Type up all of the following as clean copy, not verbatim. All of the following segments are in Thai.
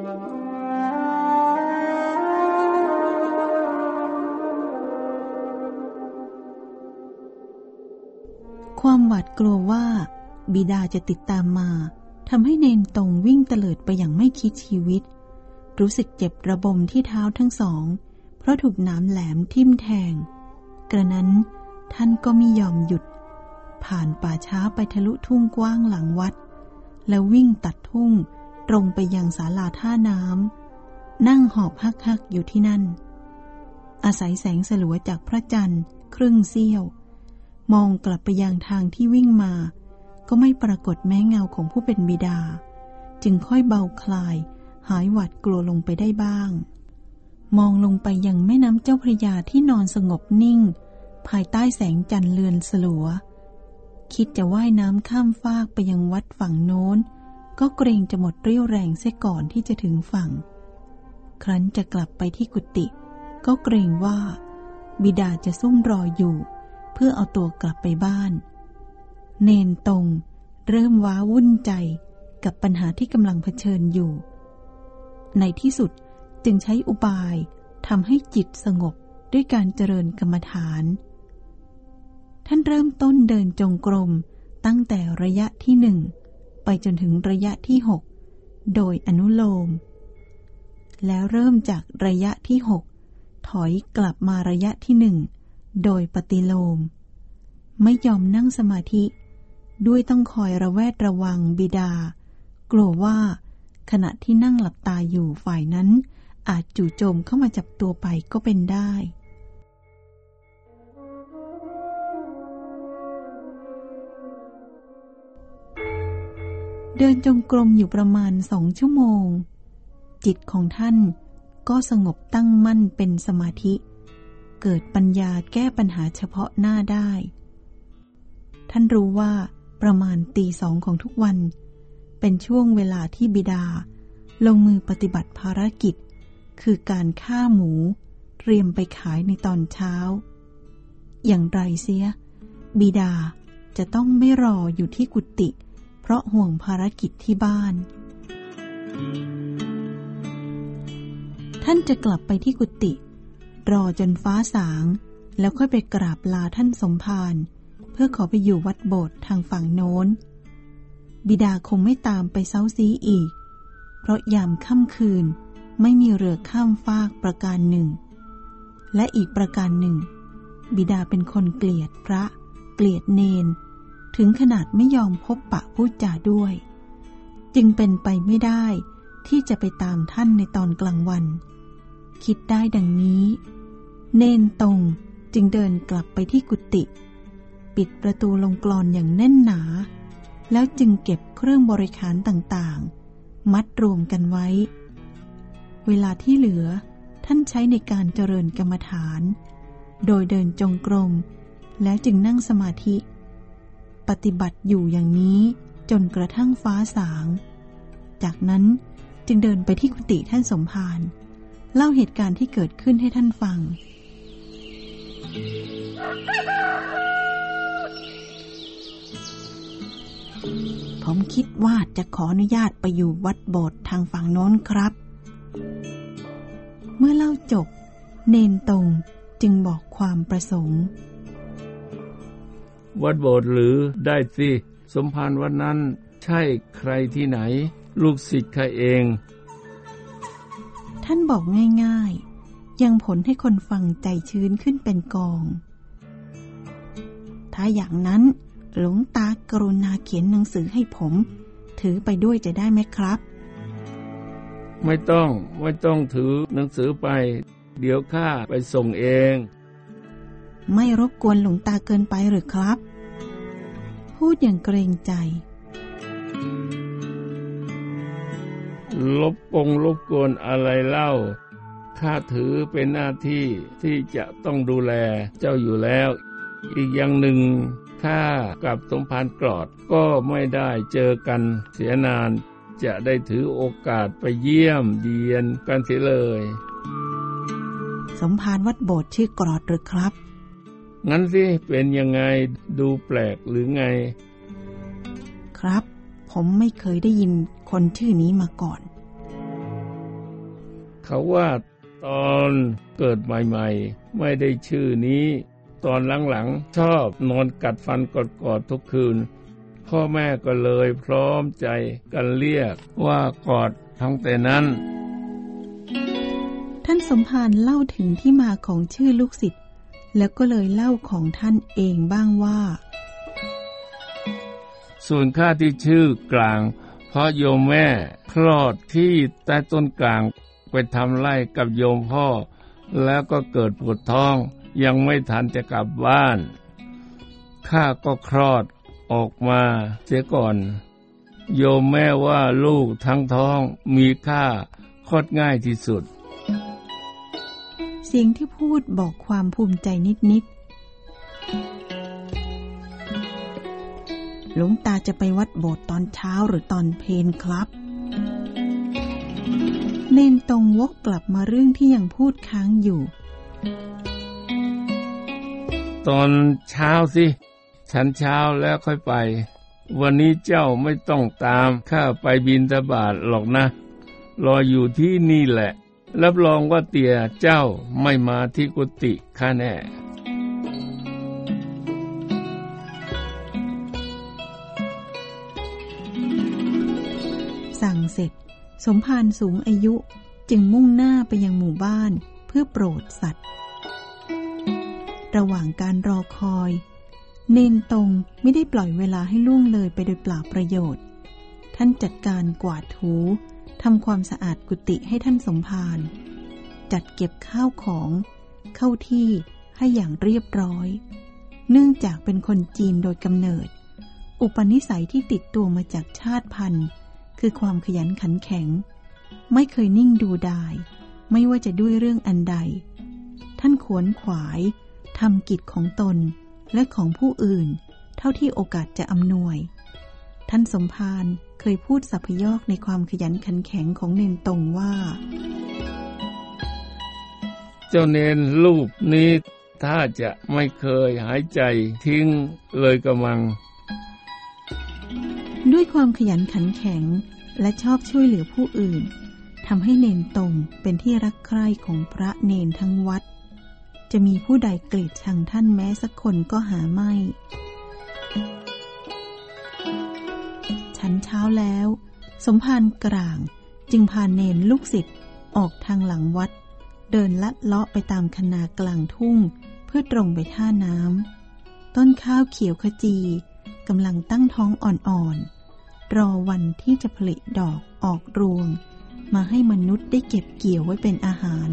ความหวาดกลัวว่าบิดาจะติดตามมาทำให้เนนตงวิ่งเตลิดไปอย่างไม่คิดชีวิตรู้สึกเจ็บระบมที่เท้าทั้งสองเพราะถูกหนามแหลมทิ่มแทงกระนั้นท่านก็ไม่ยอมหยุดผ่านป่าช้าไปทะลุทุ่งกว้างหลังวัดแล้ววิ่งตัดทุ่งตรงไปยังศาลาท่าน้ำนั่งหอบฮักๆอยู่ที่นั่นอาศัยแสงสลัวจากพระจันทร์ครึ่งเสี้ยวมองกลับไปยังทางที่วิ่งมาก็ไม่ปรากฏแม้เงาของผู้เป็นบิดาจึงค่อยเบาคลายหายหวาดกลัวลงไปได้บ้างมองลงไปยังแม่น้ำเจ้าพระยาที่นอนสงบนิ่งภายใต้แสงจันทร์เลือนสลัวคิดจะว่ายน้ำข้ามฟากไปยังวัดฝั่งโน้นก็เกรงจะหมดเรี่ยวแรงเสียก่อนที่จะถึงฝั่งครั้นจะกลับไปที่กุฏิก็เกรงว่าบิดาจะซุ่มรออยู่เพื่อเอาตัวกลับไปบ้านเนนตงเริ่มว้าวุ่นใจกับปัญหาที่กำลังเผชิญอยู่ในที่สุดจึงใช้อุบายทำให้จิตสงบด้วยการเจริญกรรมฐานท่านเริ่มต้นเดินจงกรมตั้งแต่ระยะที่1ไปจนถึงระยะที่6โดยอนุโลมแล้วเริ่มจากระยะที่6ถอยกลับมาระยะที่1โดยปฏิโลมไม่ยอมนั่งสมาธิด้วยต้องคอยระแวดระวังบิดากลัวว่าขณะที่นั่งหลับตาอยู่ฝ่ายนั้นอาจจู่โจมเข้ามาจับตัวไปก็เป็นได้เดินจงกรมอยู่ประมาณ2 ชั่วโมงจิตของท่านก็สงบตั้งมั่นเป็นสมาธิเกิดปัญญาแก้ปัญหาเฉพาะหน้าได้ท่านรู้ว่าประมาณตี 2ของทุกวันเป็นช่วงเวลาที่บิดาลงมือปฏิบัติภารกิจคือการฆ่าหมูเตรียมไปขายในตอนเช้าอย่างไรเสียบิดาจะต้องไม่รออยู่ที่กุฏิเพราะห่วงภารกิจที่บ้านท่านจะกลับไปที่กุฏิรอจนฟ้าสางแล้วค่อยไปกราบลาท่านสมภารเพื่อขอไปอยู่วัดโบสถ์ทางฝั่งโน้นบิดาคงไม่ตามไปเซ้าซี้อีกเพราะยามค่ำคืนไม่มีเรือข้ามฟากประการหนึ่งและอีกประการหนึ่งบิดาเป็นคนเกลียดพระเกลียดเนนถึงขนาดไม่ยอมพบปะพูดจาด้วยจึงเป็นไปไม่ได้ที่จะไปตามท่านในตอนกลางวันคิดได้ดังนี้เนนตงจึงเดินกลับไปที่กุฏิปิดประตูลงกลอนอย่างแน่นหนาแล้วจึงเก็บเครื่องบริขารต่างๆมัดรวมกันไว้เวลาที่เหลือท่านใช้ในการเจริญกรรมฐานโดยเดินจงกรมแล้วจึงนั่งสมาธิปฏิบัติอยู่อย่างนี้จนกระทั่งฟ้าสางจากนั้นจึงเดินไปที่กุฏิท่านสมภารเล่าเหตุการณ์ที่เกิดขึ้นให้ท่านฟังผมคิดว่าจะขออนุญาตไปอยู่วัดโบสถ์ทางฝั่งโน้นครับเมื่อเล่าจบเนนตงจึงบอกความประสงค์วัดโบสถ์หรือได้สิสมภารวัดนั้นใช่ใครที่ไหนลูกศิษย์ข้าเองท่านบอกง่ายๆยังผลให้คนฟังใจชื้นขึ้นเป็นกองถ้าอย่างนั้นหลวงตากรุณาเขียนหนังสือให้ผมถือไปด้วยจะได้ไหมครับไม่ต้องถือหนังสือไปเดี๋ยวข้าไปส่งเองไม่รบกวนหลวงตาเกินไปหรือครับพูดอย่างเกรงใจรบกวนอะไรเล่าข้าถือเป็นหน้าที่ที่จะต้องดูแลเจ้าอยู่แล้วอีกอย่างหนึ่งข้ากับสมภารกรอดก็ไม่ได้เจอกันเสียนานจะได้ถือโอกาสไปเยี่ยมเยียนกันเสียเลยสมภารวัดโบสถ์ชื่อกรอดหรือครับงั้นสิเป็นยังไงดูแปลกหรือไงครับผมไม่เคยได้ยินคนชื่อนี้มาก่อนเขาว่าตอนเกิดใหม่ๆไม่ได้ชื่อนี้ตอนหลังๆชอบนอนกัดฟันกอดทุกคืนพ่อแม่ก็เลยพร้อมใจกันเรียกว่ากอดทั้งแต่นั้นท่านสมภารเล่าถึงที่มาของชื่อลูกศิษย์แล้วก็เลยเล่าของท่านเองบ้างว่าส่วนข้าที่ชื่อกลางเพราะโยมแม่คลอดที่ใต้ต้นกลางไปทำไร่กับโยมพ่อแล้วก็เกิดปวดท้องยังไม่ทันจะกลับบ้านข้าก็คลอดออกมาเสียก่อนโยมแม่ว่าลูกทั้งท้องมีค่าคลอดง่ายที่สุดเสียงที่พูดบอกความภูมิใจนิดๆหลวงตาจะไปวัดโบสถ์ตอนเช้าหรือตอนเพลครับเนนตรงวกกลับมาเรื่องที่ยังพูดค้างอยู่ตอนเช้าสิฉันเช้าแล้วค่อยไปวันนี้เจ้าไม่ต้องตามข้าไปบิณฑบาตหรอกนะรออยู่ที่นี่แหละรับรองว่าเตี่ยเจ้าไม่มาที่กุฏิข้าแน่สั่งเสร็จสมภารสูงอายุจึงมุ่งหน้าไปยังหมู่บ้านเพื่อโปรดสัตว์ระหว่างการรอคอยเนนตงไม่ได้ปล่อยเวลาให้ล่วงเลยไปโดยเปล่าประโยชน์ท่านจัดการกวาดถูทำความสะอาดกุฏิให้ท่านสมภารจัดเก็บข้าวของเข้าที่ให้อย่างเรียบร้อยเนื่องจากเป็นคนจีนโดยกำเนิดอุปนิสัยที่ติดตัวมาจากชาติพันธุ์คือความขยันขันแข็งไม่เคยนิ่งดูดายไม่ว่าจะด้วยเรื่องอันใดท่านขวนขวายทำกิจของตนและของผู้อื่นเท่าที่โอกาสจะอำนวยท่านสมภารเคยพูดสัพยอกในความขยันขันแข็งของเนนตงว่าเจ้าเนนรูปนี้ถ้าจะไม่เคยหายใจทิ้งเลยกระมังด้วยความขยันขันแข็งและชอบช่วยเหลือผู้อื่นทำให้เนนตงเป็นที่รักใคร่ของพระเนนทั้งวัดจะมีผู้ใดเกลียดชังท่านแม้สักคนก็หาไม่ฉันเช้าแล้วสมภารกลางจึงพาเนนลูกศิษย์ออกทางหลังวัดเดินลัดเลาะไปตามคะนากลางทุ่งเพื่อตรงไปท่าน้ำต้นข้าวเขียวขจีกำลังตั้งท้องอ่อนๆรอวันที่จะผลิดอกออกรวงมาให้มนุษย์ได้เก็บเกี่ยวไว้เป็นอาหาร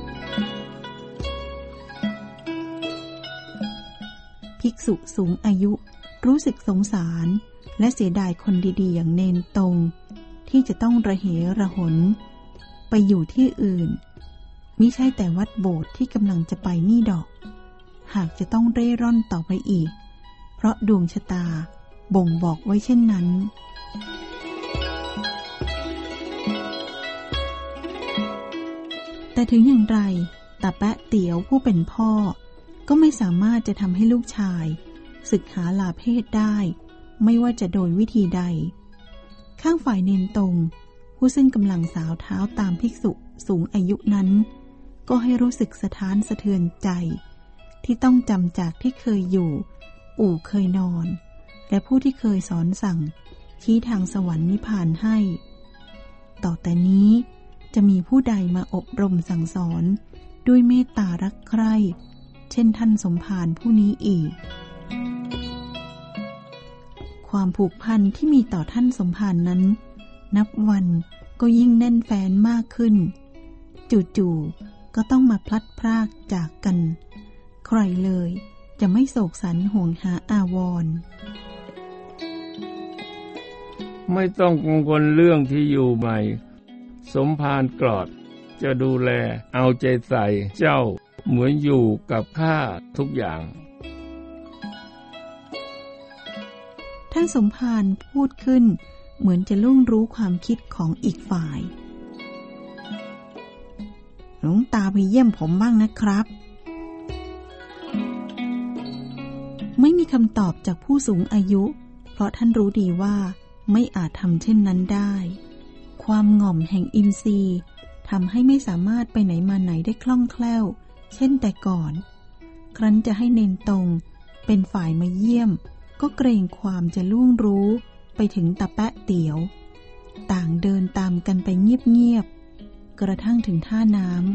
ภิกษุสูงอายุรู้สึกสงสารและเสียดายคนดีๆอย่างเนนตงที่จะต้องระเหระหนไปอยู่ที่อื่นมิใช่แต่วัดโบสถ์ที่กำลังจะไปนี่ดอกหากจะต้องเร่ร่อนต่อไปอีกเพราะดวงชะตาบ่งบอกไว้เช่นนั้นแต่ถึงอย่างไรตาแปะเตี๋ยวผู้เป็นพ่อก็ไม่สามารถจะทำให้ลูกชายศึกหาลาเพศได้ไม่ว่าจะโดยวิธีใดข้างฝ่ายเนนตงผู้ซึ่งกำลังสาวเท้าตามภิกษุสูงอายุนั้นก็ให้รู้สึกสะท้านสะเทือนใจที่ต้องจำจากที่เคยอยู่อู่เคยนอนและผู้ที่เคยสอนสั่งชี้ทางสวรรค์นิพพานให้ต่อแต่นี้จะมีผู้ใดมาอบรมสั่งสอนด้วยเมตตารักใคร่เช่นท่านสมภารผู้นี้อีกความผูกพันที่มีต่อท่านสมภารนั้นนับวันก็ยิ่งแน่นแฟ้นมากขึ้นจู่ๆก็ต้องมาพลัดพรากจากกันใครเลยจะไม่โศกสันห่วงหาอาวรณ์ไม่ต้องกังวลเรื่องที่อยู่ใหม่สมภารกลอดจะดูแลเอาใจใส่เจ้าเหมือนอยู่กับข้าทุกอย่างท่านสมภารพูดขึ้นเหมือนจะล่วงรู้ความคิดของอีกฝ่ายหลวงตาไปเยี่ยมผมบ้างนะครับไม่มีคำตอบจากผู้สูงอายุเพราะท่านรู้ดีว่าไม่อาจทำเช่นนั้นได้ความหง่อมแห่งอินทรีย์ทำให้ไม่สามารถไปไหนมาไหนได้คล่องแคล่วเช่นแต่ก่อนครั้นจะให้เนนตงเป็นฝ่ายมาเยี่ยมก็เกรงความจะล่วงรู้ไปถึงตาแปะเตี๋ยวต่างเดินตามกันไปเงียบๆกระทั่งถึงท่าน้ำ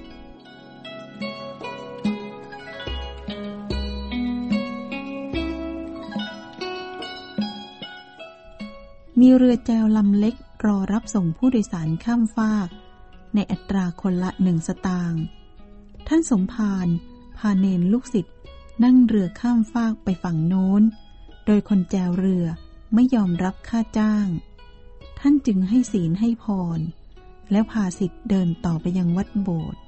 มีเรือแจวลำเล็กรอรับส่งผู้โดยสารข้ามฟากในอัตราคนละ1 สตางค์ท่านสมภารพาเนนลูกศิษย์นั่งเรือข้ามฟากไปฝั่งโน้นโดยคนแจวเรือไม่ยอมรับค่าจ้างท่านจึงให้ศีลให้พรแล้วพาศิษย์เดินต่อไปยังวัดโบสถ์